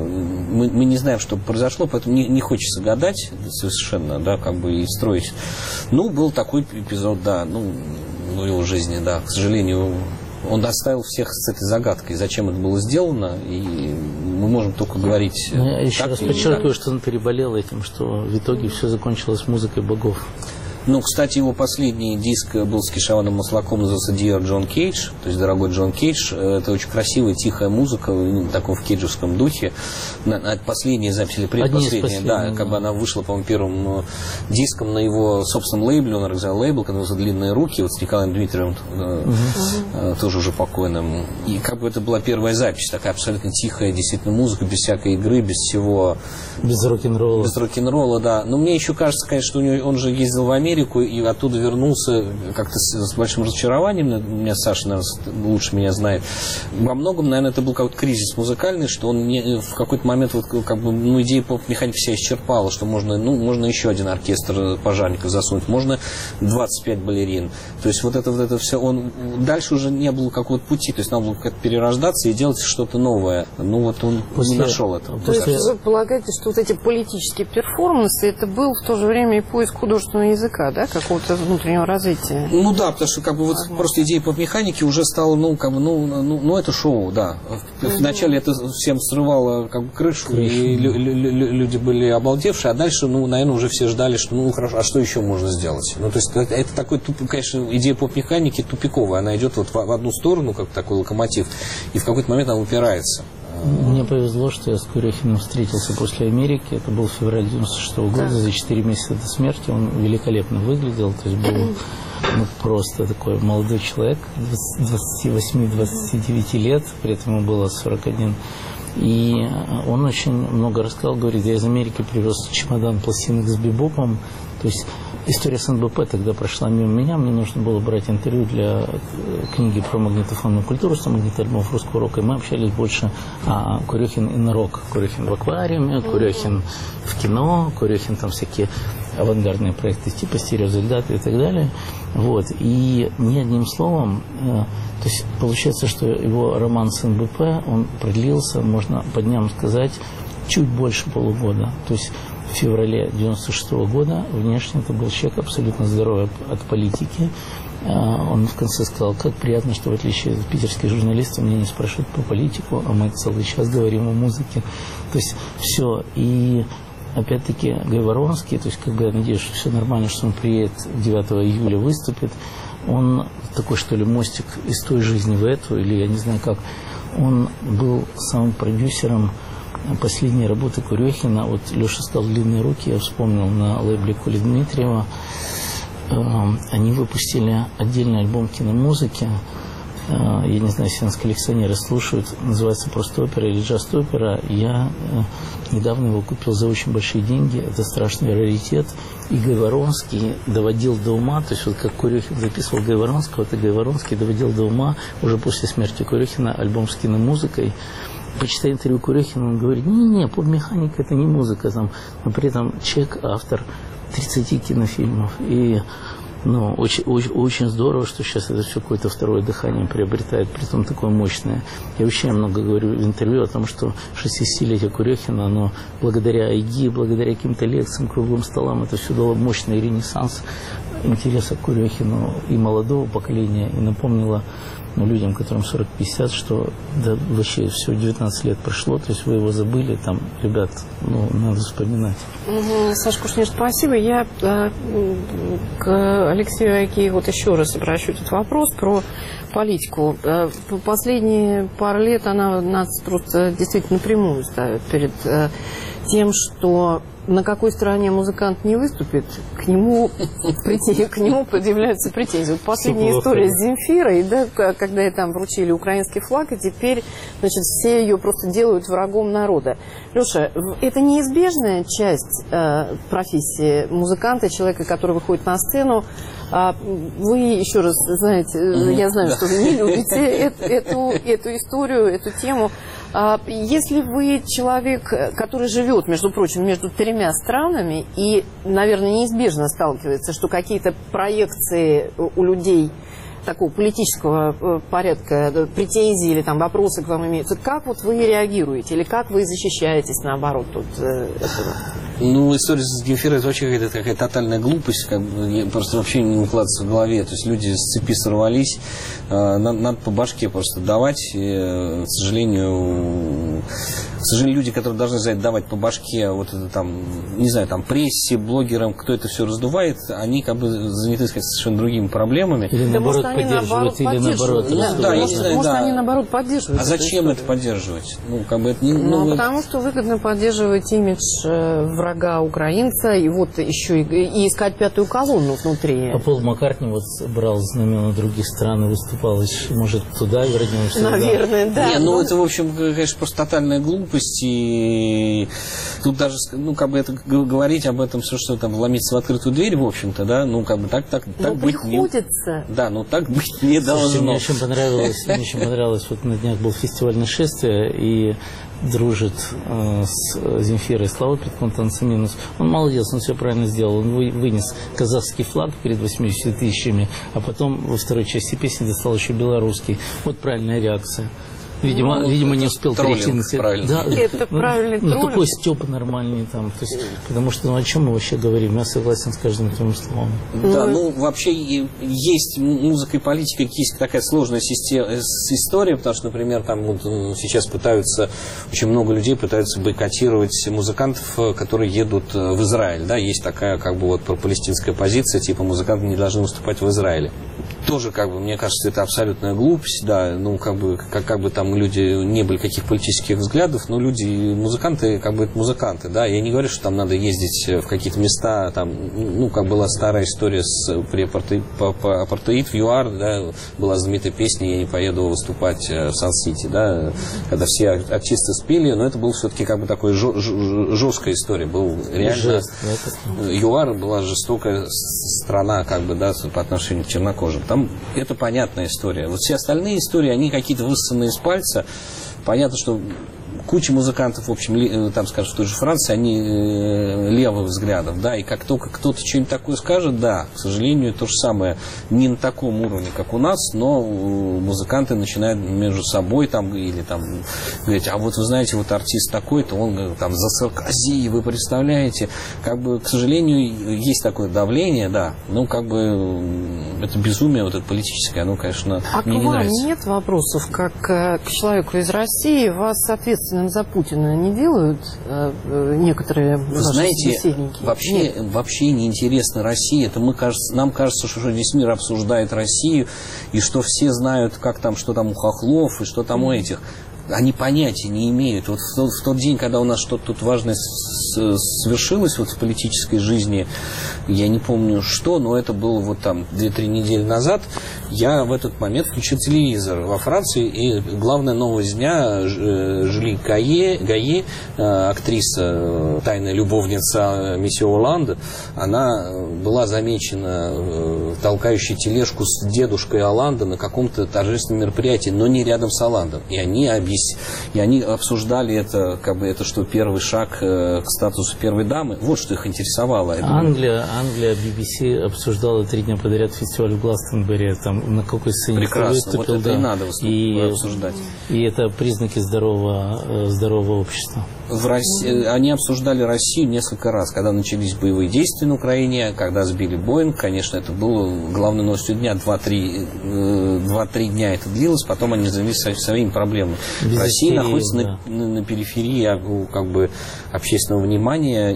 мы не знаем, что произошло, поэтому не хочется гадать совершенно, да, как бы и строить. Ну, был такой эпизод, да, в его жизни, да, к сожалению. Он оставил всех с этой загадкой, зачем это было сделано, и мы можем только говорить... Я еще раз подчеркиваю, что он переболел этим, что в итоге все закончилось музыкой богов. Ну, кстати, его последний диск был с Кешаваном Маслаком, назывался Dear John Cage, то есть «Дорогой Джон Кейдж». Это очень красивая, тихая музыка, в таком в кейджевском духе. Последняя запись, или предпоследняя, да, как бы она вышла, по-моему, первым диском на его собственном лейбле, он организовал лейбл, который назывался «Длинные руки», вот с Николаем Дмитриевым, тоже уже покойным. И как бы это была первая запись, такая абсолютно тихая, действительно, музыка, без всякой игры, без всего. Без рок-н-ролла. Без рок-н-ролла, да. Но мне еще кажется, конечно, что он же ездил в Америку и оттуда вернулся как-то с большим разочарованием. У меня Саша, наверное, лучше меня знает. Во многом, наверное, это был какой-то кризис музыкальный, что он в какой-то момент вот, как бы, идея поп-механики вся исчерпала, что можно еще один оркестр пожарников засунуть, можно 25 балерин. То есть вот это все, дальше уже не было какого-то пути, то есть надо было как-то перерождаться и делать что-то новое. Ну вот он не нашел этого. То есть вы полагаете, что вот эти политические перформансы, это был в то же время и поиск художественного языка, да, какого-то внутреннего развития? Ну да, потому что как бы вот просто идея поп-механики уже стала, это шоу, да. Вначале это всем срывало как бы крышу, и люди были обалдевшие, а дальше, наверное, уже все ждали, что хорошо, а что еще можно сделать? Ну, то есть это такой, конечно, идея поп-механики тупиковая, она идет вот в одну сторону, как такой локомотив, и в какой-то момент она упирается. Мне повезло, что я с Курехиным встретился после Америки. Это был февраль 96 года, за 4 месяца до смерти. Он великолепно выглядел, то есть был просто такой молодой человек, 28-29 лет, при этом ему было 41. И он очень много рассказал, говорит, я из Америки привез чемодан пластинок с бибопом, то есть история с НБП тогда прошла мимо меня, мне нужно было брать интервью для книги про магнитофонную культуру, 100 магнитоальбомов русского рока, и мы общались больше о Курехин и на рок. Курехин в аквариуме, Курехин в кино, Курехин там всякие авангардные проекты типа «Стереозвезды» и так далее. Вот. И ни одним словом, то есть получается, что его роман с НБП, он продлился, можно по дням сказать, чуть больше полугода. То есть в феврале 96 года внешне это был человек абсолютно здоровый от политики. Он в конце сказал, как приятно, что в отличие от питерских журналистов меня не спрашивают по политику, а мы целый час говорим о музыке. То есть все. И опять-таки Гай Воронский, то есть как бы я надеюсь, что все нормально, что он приедет 9 июля, выступит. Он такой, что ли, мостик из той жизни в эту, или я не знаю как. Он был самым продюсером последней работы Курехина. Вот Леша сказал «Длинные руки», я вспомнил на лейбле Коли Дмитриева. Они выпустили отдельный альбом киномузыки. Я не знаю, если нас коллекционеры слушают, называется просто «Опера» или «Джаз-опера». Я недавно его купил за очень большие деньги, это страшный раритет. И Гай Воронский доводил до ума, то есть вот как Курехин записывал Гая Воронского, это Гай Воронский доводил до ума уже после смерти Курехина альбом с киномузыкой. Почитая интервью Курехина, он говорит, не, поп-механика это не музыка, там, но при этом человек автор 30 кинофильмов. И очень здорово, что сейчас это все какое-то второе дыхание приобретает, притом такое мощное. Я вообще много говорю в интервью о том, что 60-летие Курехина, оно благодаря АИГИ, благодаря каким-то лекциям, круглым столам, это все дало мощный ренессанс интереса к Курехину и молодого поколения, и напомнило людям, которым 40-50, что да, вообще все 19 лет прошло, то есть вы его забыли, там, ребят, надо вспоминать. Саша Кушнир, спасибо. Я к Алексею Агееву вот еще раз обращу этот вопрос про политику. Последние пару лет она нас просто действительно напрямую ставит перед тем, что на какой стороне музыкант не выступит, к нему предъявляются претензии. Вот последняя история с Земфирой, да, когда ей там вручили украинский флаг, и теперь, значит, все ее просто делают врагом народа. Леша, это неизбежная часть профессии музыканта, человека, который выходит на сцену. Вы, еще раз, знаете, я знаю, что вы не любите эту историю, эту тему. Если вы человек, который живет, между прочим, между 3 странами и, наверное, неизбежно сталкивается, что какие-то проекции у людей такого политического порядка, претензии или там вопросы к вам имеются, как вот вы реагируете или как вы защищаетесь, наоборот, от этого? История с Земфирой это вообще какая-то тотальная глупость, как бы, просто вообще не укладывается в голове. То есть люди с цепи сорвались, надо по башке просто давать. И, к сожалению, К сожалению, люди, которые должны за это давать по башке, вот это там, не знаю, там прессе, блогерам, кто это все раздувает, они как бы заняты, сказать, совершенно другими проблемами. Или наоборот поддерживают, или наоборот раздувают. Да, я не знаю, может, они наоборот поддерживают. А зачем это поддерживать? Ну, как бы это не, потому что выгодно поддерживать имидж врага украинца, и вот еще и искать пятую колонну внутри. А Пол Маккартни вот брал знамена других стран и выступал, может, туда вернемся? Наверное, да. Не, ну это, в общем, конечно, просто тотальная глупость, и тут даже, ну, как бы это говорить об этом, все, что там ломиться в открытую дверь, в общем-то, да, ну, как бы так быть приходится. Да, ну так быть не должно. Мне очень понравилось, вот на днях был фестиваль «Нашествие», и дружит с Земфирой Славой Петкун-Танцеминус. Он молодец, он все правильно сделал. Он вынес казахский флаг перед 80 тысячами, а потом во второй части песни достал еще белорусский. Вот правильная реакция. Видимо, не успел перейти на себя. Да, это правильный троллинг. Такой стёб нормальный там. То есть, потому что, о чем мы вообще говорим? Я согласен с каждым твоим словом. Да, ну вообще есть музыка и политика, есть такая сложная история, потому что, например, там вот сейчас пытаются, очень много людей пытаются бойкотировать музыкантов, которые едут в Израиль. Да, есть такая как бы вот пропалестинская позиция, типа музыканты не должны выступать в Израиле. Тоже, как бы, мне кажется, это абсолютная глупость, да, ну, как бы там люди не были каких политических взглядов, но люди, музыканты, как бы, это музыканты, да, я не говорю, что там надо ездить в какие-то места, там, ну, как была старая история при апартеид в ЮАР, да, была знаменитая песня «Я не поеду выступать в Сан-Сити», да, когда все артисты спели, но это был все-таки, как бы, такой жесткая история, был реально, ЮАР была жестокая страна, как бы, да, по отношению к чернокожим. Там это понятная история. Вот все остальные истории, они какие-то высосанные из пальца. Понятно, что куча музыкантов, в общем, там, скажем, в той же Франции, они левых взглядов, да, и как только кто-то что-нибудь такое скажет, да, к сожалению, то же самое, не на таком уровне, как у нас, но музыканты начинают между собой там, или там, говорить, а вот вы знаете, вот артист такой-то, он там за Саркози, вы представляете, как бы, к сожалению, есть такое давление, да, ну, как бы, это безумие, вот это политическое, оно, конечно, мне не нравится. А к вам нет вопросов, как к человеку из России, вас, соответственно, за Путина не делают некоторые ваши собеседники? Вообще неинтересно Россия. Это нам кажется, что весь мир обсуждает Россию, и что все знают, как там, что там у хохлов, и что там у этих. Они понятия не имеют. Вот в тот день, когда у нас что-то тут важное свершилось вот в политической жизни, я не помню что, но это было вот там 2-3 недели назад, я в этот момент включил телевизор во Франции, и главная новость дня, Жюли Гайе, актриса, тайная любовница месье Олланда, она была замечена толкающей тележку с дедушкой Олланда на каком-то торжественном мероприятии, но не рядом с Олландом. И они обсуждали это, как бы это что первый шаг к статусу первой дамы. Вот что их интересовало. Англия, BBC обсуждала 3 дня подряд фестиваль в Гластонберри, там на какой сцене прекрасно, вот это и надо обсуждать. И это признаки здорового общества. Они обсуждали Россию несколько раз, когда начались боевые действия на Украине, когда сбили Боинг, конечно, это было главной новостью дня, 2-3 дня это длилось, потом они занялись своими проблемами. Россия находится на периферии как бы общественного внимания,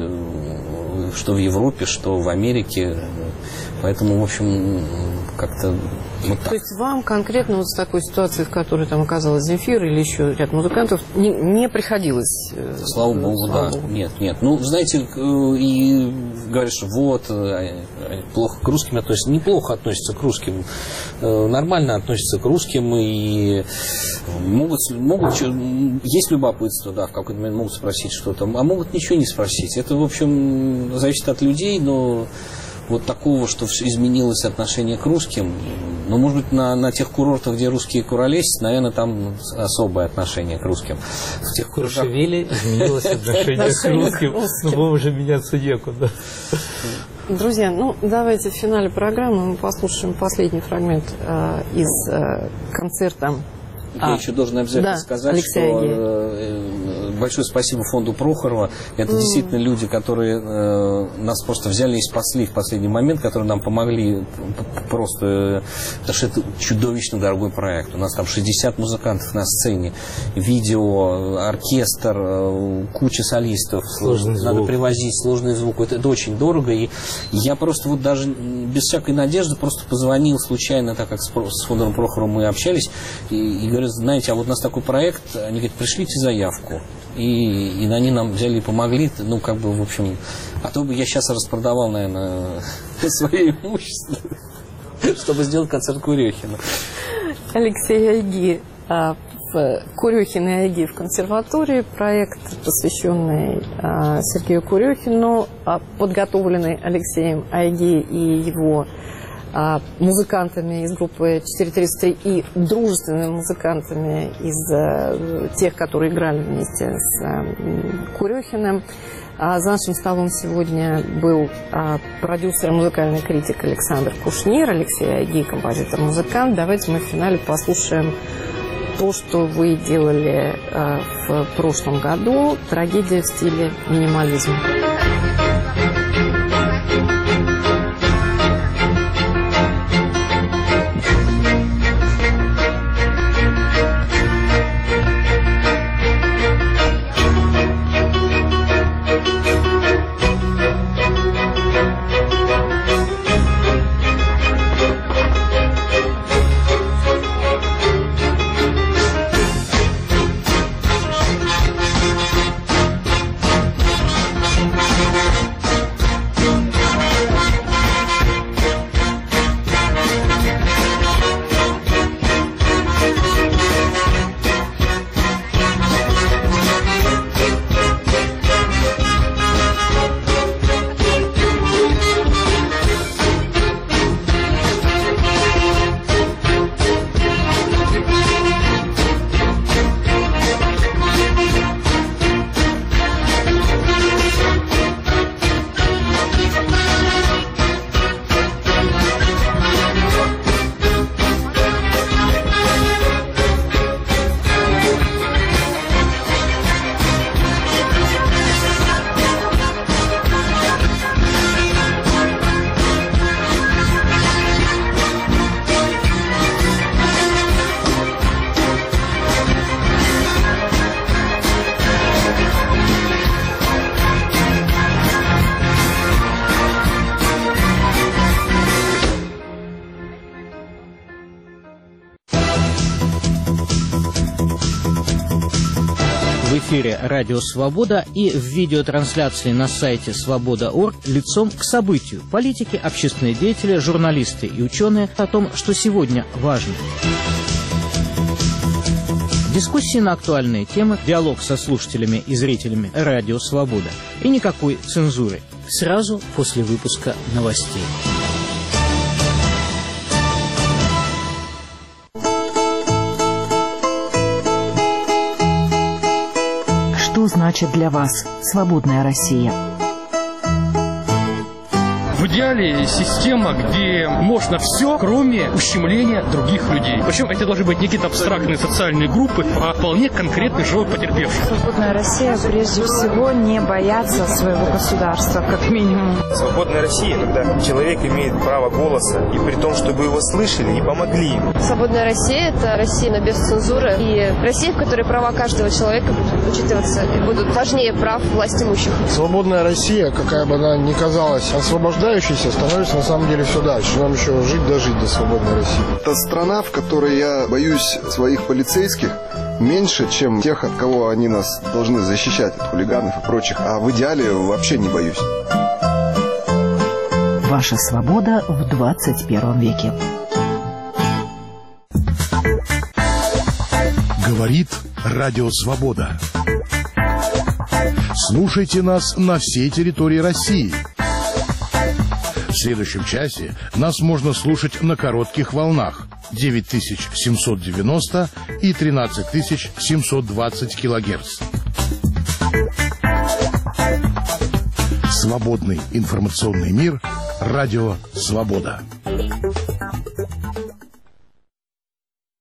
и что в Европе, что в Америке, поэтому, в общем, как-то вот так. То есть вам конкретно вот с такой ситуацией, в которой там оказалась Земфира или еще ряд музыкантов, не приходилось? Слава Богу, да. Нет. Ну, знаете, и говорят, что вот, плохо к русским относятся. Неплохо относятся к русским. Нормально относятся к русским. И могут есть любопытство, да, в какой-то момент могут спросить что-то, а могут ничего не спросить. Это, в общем, зависит от людей, но вот такого, что изменилось отношение к русским, ну, может быть, на тех курортах, где русские куролесят, наверное, там особое отношение к русским. В Куршевеле изменилось отношение к русским, но уже меняться некуда. Друзья, ну, давайте в финале программы мы послушаем последний фрагмент из концерта. Я еще должен обязательно сказать, что большое спасибо фонду Прохорова. Это действительно люди, которые нас просто взяли и спасли в последний момент, которые нам помогли просто, потому что это чудовищно дорогой проект. У нас там 60 музыкантов на сцене, видео, оркестр, куча солистов. Надо привозить сложный звук. Это очень дорого. И я просто вот даже без всякой надежды просто позвонил случайно, так как с фондом Прохорова мы общались, и говорю, знаете, а вот у нас такой проект, они говорят, пришлите заявку. И они нам взяли и помогли, ну, как бы, в общем, а то бы я сейчас распродавал, наверное, свое имущество, чтобы сделать концерт Курехина. Алексей Айги в Курехин и Айги в консерватории, проект, посвященный Сергею Курехину, подготовленный Алексеем Айги и его музыкантами из группы 433 и дружественными музыкантами из тех, которые играли вместе с Курехиным. За нашим столом сегодня был продюсер и музыкальный критик Александр Кушнир, Алексей Айги, композитор-музыкант. Давайте мы в финале послушаем то, что вы делали в прошлом году, трагедия в стиле минимализма. В эфире «Радио Свобода» и в видеотрансляции на сайте свобода.орг лицом к событию. Политики, общественные деятели, журналисты и ученые о том, что сегодня важно. Дискуссии на актуальные темы, диалог со слушателями и зрителями «Радио Свобода». И никакой цензуры. Сразу после выпуска новостей. Что значит для вас свободная Россия? В идеале система, где можно все, кроме ущемления других людей. Причем это должны быть не какие-то абстрактные социальные группы, а вполне конкретный живой потерпевший. Свободная Россия прежде всего не бояться своего государства, как минимум. Свободная Россия, когда человек имеет право голоса, и при том, чтобы его слышали и помогли ему. Свободная Россия – это Россия без цензуры, и Россия, в которой права каждого человека будут учитываться и будут важнее прав власть имущих. Свободная Россия, какая бы она ни казалась освобождающейся, становится на самом деле все дальше. Нам еще жить дожить до свободной России. Это страна, в которой я боюсь своих полицейских меньше, чем тех, от кого они нас должны защищать, от хулиганов и прочих. А в идеале вообще не боюсь. Ваша свобода в 21 веке. Говорит Радио Свобода. Слушайте нас на всей территории России. В следующем часе нас можно слушать на коротких волнах 9790 и 13720 килогерц. Свободный информационный мир. Радио Свобода.